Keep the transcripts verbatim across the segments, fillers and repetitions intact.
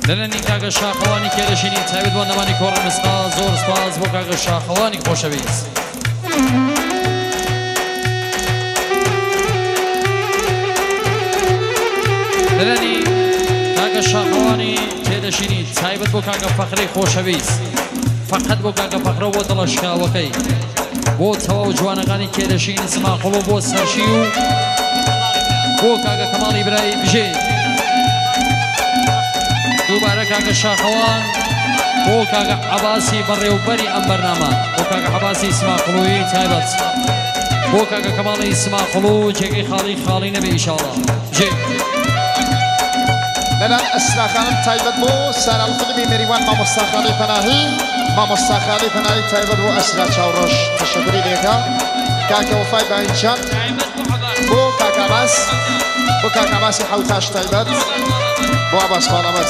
لەلەنی کاگە شاخەوانی کێرەشینی تایبەت بۆ نەمانی کۆڕە مستا زۆر سپاس بۆ کاگە شاخەوانی خۆشەویست لەلەنی کاگە شاخەوانی کێرەشینی تایبەت بۆ کاگە فەخرەی خۆشەویست فقط بۆ کاگە فەخرە بۆ دڵەشکاوەکەی بۆ تەواو جوانەکانی کێرەشینی سماقڵ و بۆ سەرشی و بۆ کاگە کەماڵی برای بژێ دووبارە کاگە شاخەوان بۆ کاگە عەباسی بەڕێوەبەری ئەم بەرنامە بۆ کاگە عەباسی سماقڵوی تایبەت بۆ کاگە کەماڵی سماقڵ و جێگەی خاڵی خاڵی نەبێ ئیشاڵڵا بژێ لەلان ئەسراخانم تایبەت بۆ سارەڵقلمی مەریوان مامۆستا خاڵی پەناهی مامۆستا خاڵی پەناهی تایبەت بۆ ئەسرا چاوڕۆژ تەشەکوری لێکە کاکە وەفای باینجان بۆ کاکە عەباس بۆ کاکە عەباسی حەوتاش تایبەت بۆ عەباس خاڵەمەت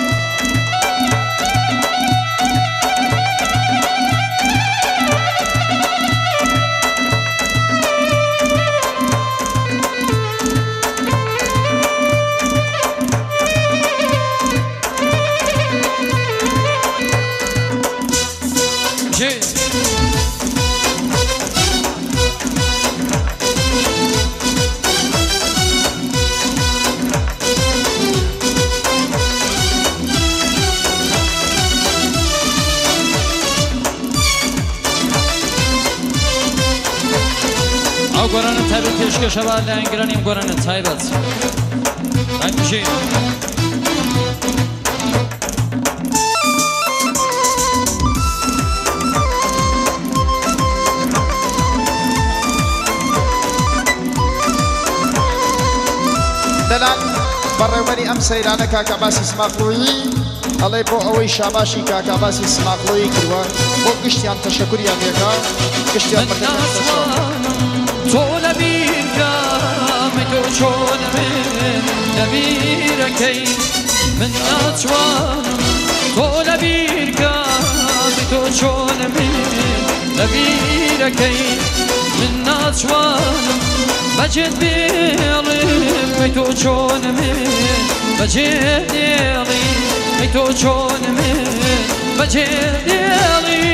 ئەو گۆرانە تایبەت پێشکەشەوە لە ئەنگرانیم گۆرانە تایبەت ئەنگژێ لەلان بەڕێوەبەری ئەم سەیرانە کاکە عەباسی سماقڵویی ئەڵێ بۆ ئەوەی شاباشی کاکە عەباسی سماقڵویی کردووە بۆ گشتیان تەشەکوریان لێکا گشتیان تۆ لەبیرکەمەی تۆ چۆن من لەبیرەکەی من ناتوانم تۆ لەبیرکەمەی تۆ چۆن من لەبیرەکەی من ناتوانم بەجێت بێڵم ئەی تۆ چۆن من بەجێت دێڵی ئەی تۆ چۆن من بەجێت دێڵی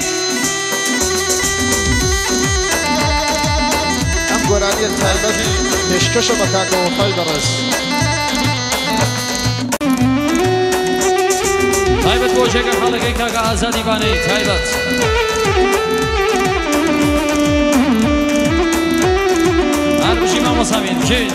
گۆرانیە تایبەت پێشکەشە بە کاکە وەفای بەڕێز تایبەت بۆ جێگە خاڵەکەی کاکە ئازادی بانەی تایبەت هەربژی مامۆسامین بژێت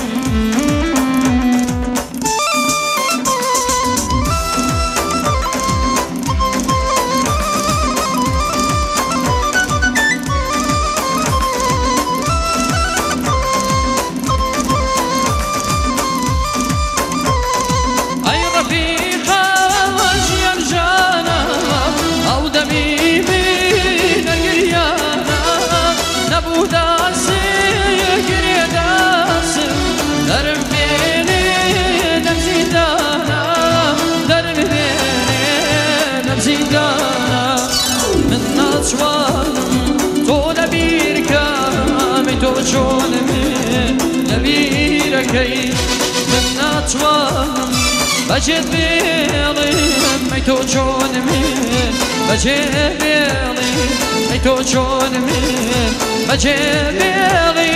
چۆن من لەبیرەکەی من ناتوانم بەجێت بێڵم ئەی تۆ چۆن من بەجێت بێڵی ئەی تۆ چۆن من بەجێت بێڵی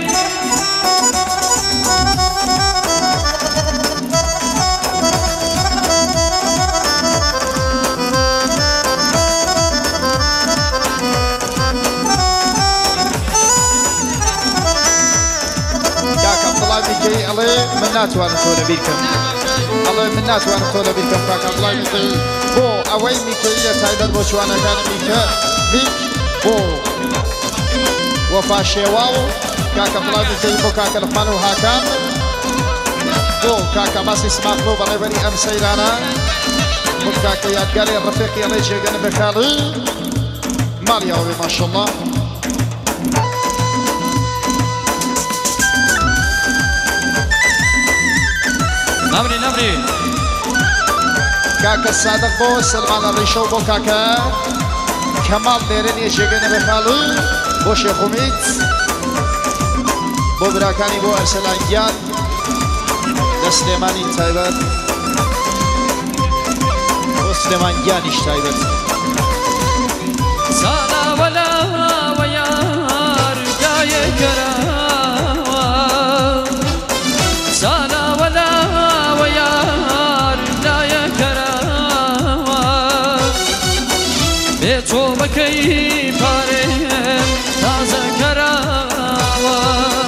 ئەڵێ من ناتوانم تۆ لەبیرکەم ئەڵێ من ناتوانم تۆ لەبیرکەم کاکە عەبدوڵای میکەی بۆ ئەوەی میکەیە تایبەت بۆ جوانەکانی میکە میک بۆ وەفا شێوا و کاکە عەبدوڵای میکەی بۆ کاکە لوقمان و هاکان بۆ کاکە عەباسی سماقڵ و بەڕێوەبەری ئەم سەیرانە بۆ کاکە یادگاری ڕەفیقی ئەڵێ جێگەنە بەخاڵی ماڵیاوەبێ ماشەڵڵا نەبری نەبری کاکە سادق بۆ سلمانە ڕیشە و بۆ کاکە کەماڵ لێرە نیە جێگەنە بەخاڵی بۆ شێخ ئومید بۆ براکانی بۆ ئەرسەلانگیان لە سلێمانی تایبەت سلێمان گیانیش تایبەت سالا ولا ويار جاي كراوة سالا ولا ويار جاي كراوة بيتو بكي بارم تازه كراوة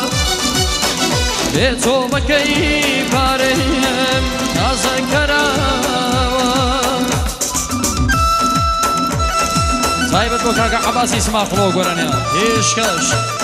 بيتو بكي بارم تازه كراوة تایبەت بۆ کاکە عەباسی سماقڵۆ گۆرانیا هێشکەش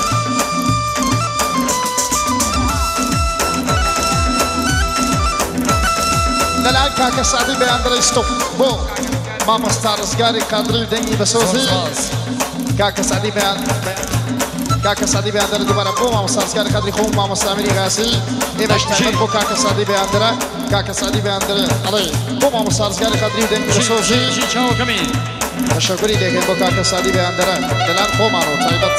لەلایەن کاکە سعدی بەیاندەڵی ستۆپ بۆ مامۆستا ڕزگاری قادری و دەنگی بەسۆزی کاکە سعدی بەیان کاکە سعدی بەیاندەرە دووبارە بۆ مامۆستا ڕزگاری قادری خۆم مامۆستا ئەمیری غاسی ئێمەش تایبەت بۆ کاکە سعدی بەیاندەرە کاکە سعدی بەیاندەرە ئەڵێ بۆ مامۆستا ڕزگاری قادری و دەنگی بەسۆزی ژی چاوەکەمی تشکری دەکەین بۆ کاکە سعدی بەیاندەرە لەلایەن خۆمانەوە تایبەت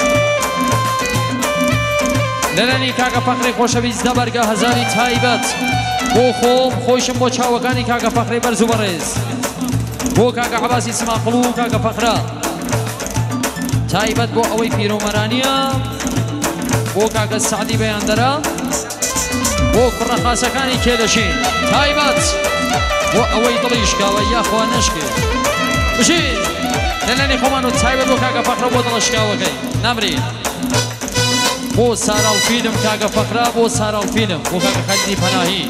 لەلانی کاکە فەخری خۆشەویستە بەرگە هەزاری تایبەت بۆ خۆم خۆشم بۆ چاوەکانی کاکە فەخری بەرز و بەڕێز بۆ کاکە عەباسی سماقڵ و کاکە فەخرا تایبەت بۆ ئەوەی پیرۆمەرانیە بۆ کاکە سعدی بەیاندەرە بۆ کوڕە خاسەکانی کێلەشین تایبەت بۆ ئەوەی دڵی شکاوە یاخوا نەشکێ بژین لەلانی خۆمان و تایبەت بۆ کاکە فەخرە بۆ دڵە شکاوەکەی نامرین بۆ ساراڵفیلم کاکە فەخرا بۆ ساراڵفیلم بۆ کاکە خەلیلی پەناهی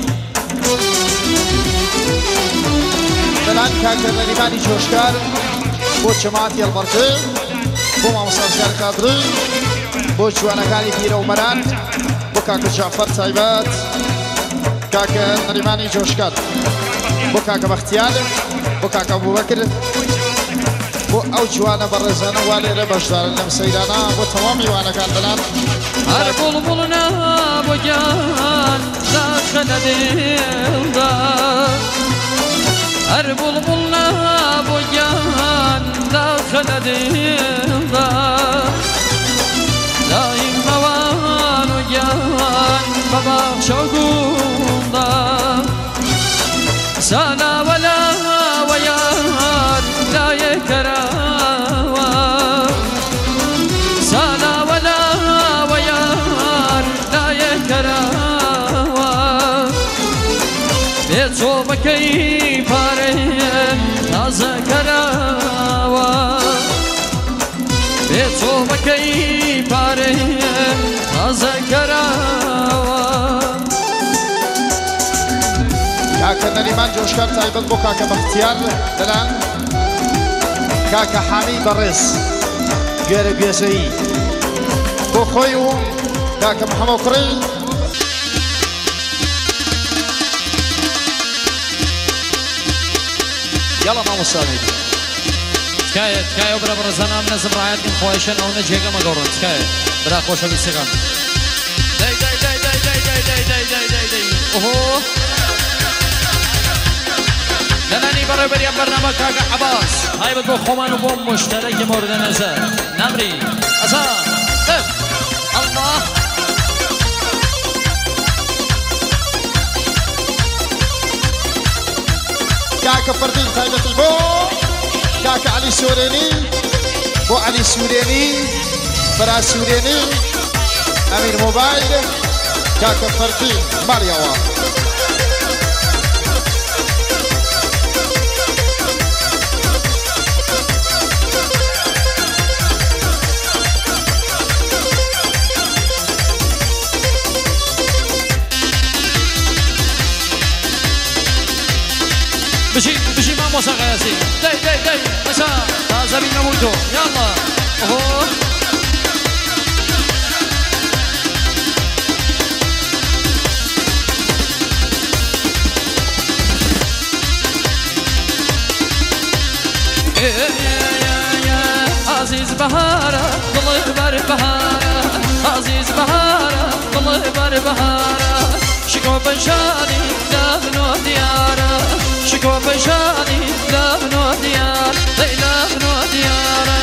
لەلایەن کاکە نەریمانی جۆشکار بۆ جەماعەتی هەڵبەرکێ بۆ مامۆستا ڕزگاری قادری بۆ جوانەکانی پیرەومەران بۆ کاکە جعفەر تایبەت کاکە نەریمانی جۆشکار بۆ کاکە بەختیار بۆ کاکە ئەبوبەکر بۆ ئەو جوانە بەڕێزانە وا لێرە بەشدارن لەم سەیرانە بۆ تەوامی وانەکان لەلایەن هەر بوڵبوڵنا بۆ گیان داخە لە دڵدا هەر بوڵبوڵنا بۆ گیان داخە لە دڵدا دایم مەوان و گیان بە باخشە و گوڵدا سالا ولا ويار لا يكراوى سالا ولا ويار لا يكراوى بيتو بكي بارين تازه كراوى بيتو بكي بارين تازه كراوى کاکە نەریمان جۆشکار تایبەت بۆ کاکە بەختیار لەلایەن کاکە حامی بەڕێز گوێرە گوێزەیی بۆ خۆی و کاکە محەمەد کوڕی یاڵا مامۆستا ئەمیری تکایە تکایە برا بەڕێزانام نەزم ڕایەتکەن خۆیشەن ئەو نەجێگە مەگەڕۆن تکایە برا خۆشەویستەکان دەی دەی دەی دەی دەی دەی دەی دەی دەی دەی دەی ئۆهۆ لەلانی بەڕێوەبەریان بەرنامە کاکە عەباس تایبەت بۆ خۆمان و بۆ مشتەرەکی مورد نەزەر نامری ئەزا ئف ئەڵڵاه کاکە فەردین تایبەتی بۆ کاکە عەلی سوورێنی بۆ عەلی سوورێنی بەرا سوورێنی ئەمیر مۆبایل کاکە فەردین ماریەوە بشي بشي مامۆستا غەیاسی دەی دەی دەی ئەسا تازە بینەبووی تۆ یاڵڵا ئۆهۆ عزیز بەهارە دڵی بەر بەهارە عزیز بەهارە دڵی بەر بەهارە شکۆ بەشانی لەبنۆ دیارە شکۆ بەشانی لەبنۆ دیار دەی لەبنۆ دیارە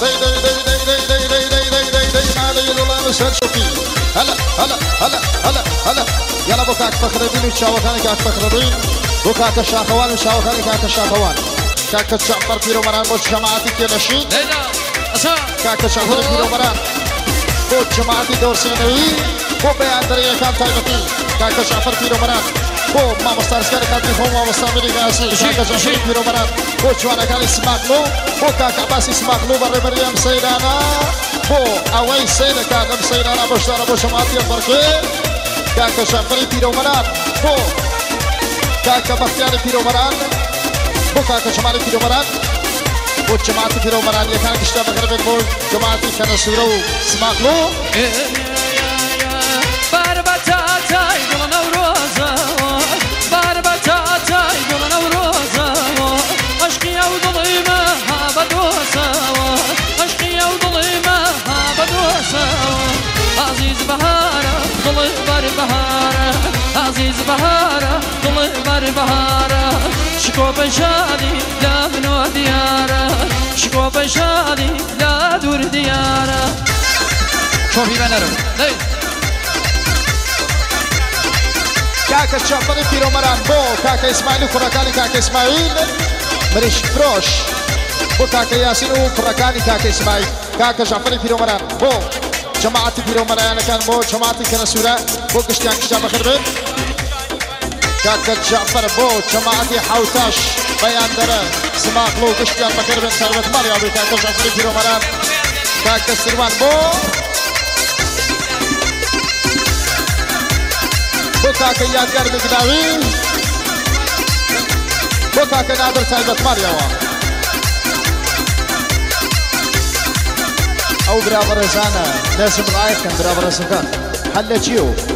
دي دي دي دي دي دي دي دي دي دي دي ما علي الله مسهل شوفي هلا هلا هلا هلا هلا يلا بوكاك فخر الدين وشاوخاني كاك فخر الدين بوكاك الشاخوان وشاوخاني كاك الشاخوان كاك الشعفر بيرو مران بوش جماعتي كنشين كاك الشعفر بيرو مران بوش جماعتي دور سينوي بو بيان دريا كام تايمتي كاك الشعفر بيرو مران بو ما مستارس كان كاتي فو ما مستامري كاسي كاك الشعفر بيرو مران بو جوانا كان اسماقلو بو كاك عباس اسماقلو بري مريم سيدانا بو اوي سيدا كان سيدانا بوش دارا بوش جماعتي الفرقي كاك الشعفر بيرو مران بو كاك بختياري بيرو مران بو كاك شمالي بيرو مران بو جماعتي بيرو مران يكان كشتا بقربين بو جماعتي كان سورو اسماقلو بربتاتاي دل نوروزا بربتاتاي دل نوروزا عشقي او ظلمه هابدوسا عشقي او ظلمه هابدوسا عزيز بهاره ظل بر بهاره عزيز بهاره ظل بر بهاره شكو بشادي لا منو دياره شكو بشادي لا دور دياره شوفي بنرم ليه كاك الشعفري بيرو مران بو كاك اسماعيل وفرقاني كاك اسماعيل مريش فروش بو كاك ياسين وفرقاني كاك اسماعيل كاك الشعفري بيرو مران بو جماعتي بيرو مران كان بو جماعتي كان سورة بو قشتيان كشتا بخربين كاك الجعفر بو جماعتي حوتاش بيان درا سماقلو قشتيان بخربين سربت مريا بو كاك الشعفري بيرو مران كاك السروان بو بوكاك يادگار بگداوی بوكاك نادر تایبت ماريوا او برابر زانا لازم رايك كان برابر زكان حل جيو